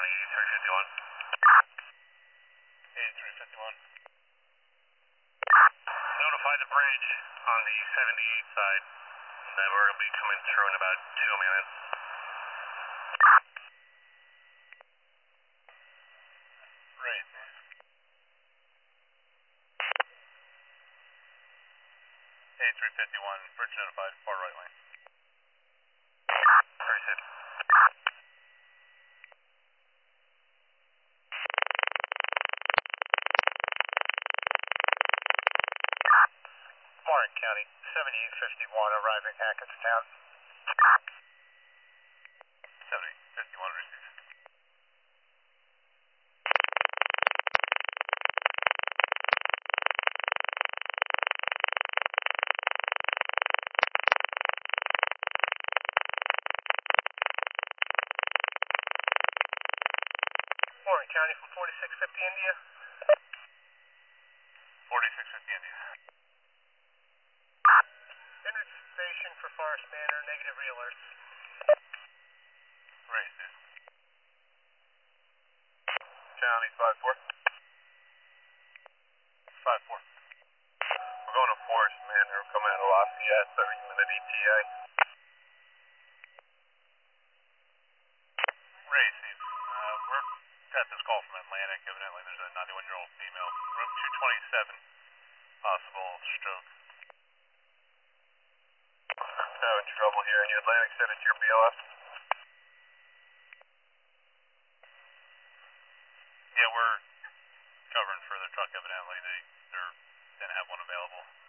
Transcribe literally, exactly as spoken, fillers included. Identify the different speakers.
Speaker 1: County, eighty-three fifty-one.
Speaker 2: eighty-three fifty-one.
Speaker 1: Notify the bridge on the seventy-eight side that we're going to be coming through in about two minutes.
Speaker 2: Right. eighty-three fifty-one, bridge notified, far right lane.
Speaker 1: Appreciate it.
Speaker 2: Warren County, seventy-eight fifty-one, arriving Hackettstown. seventy-eight fifty-one, received.
Speaker 1: Warren County from forty-six fifty India.
Speaker 2: forty-six fifty India.
Speaker 1: Enter station for Forest Manor, negative re-alerts.
Speaker 2: Raised it.
Speaker 1: County five four.
Speaker 2: five four.
Speaker 1: We're going to Forest Manor, we're coming out of Lafayette, thirty minute E T A.
Speaker 2: Raised it. Uh, we're got this call from Atlantic, evidently there's a ninety-one year old female, room two twenty-seven, possible stroke.
Speaker 1: Having trouble hearing you. Atlantic said it's your B L S.
Speaker 2: Yeah, we're covering for the truck, evidently. They, they're, didn't have one available.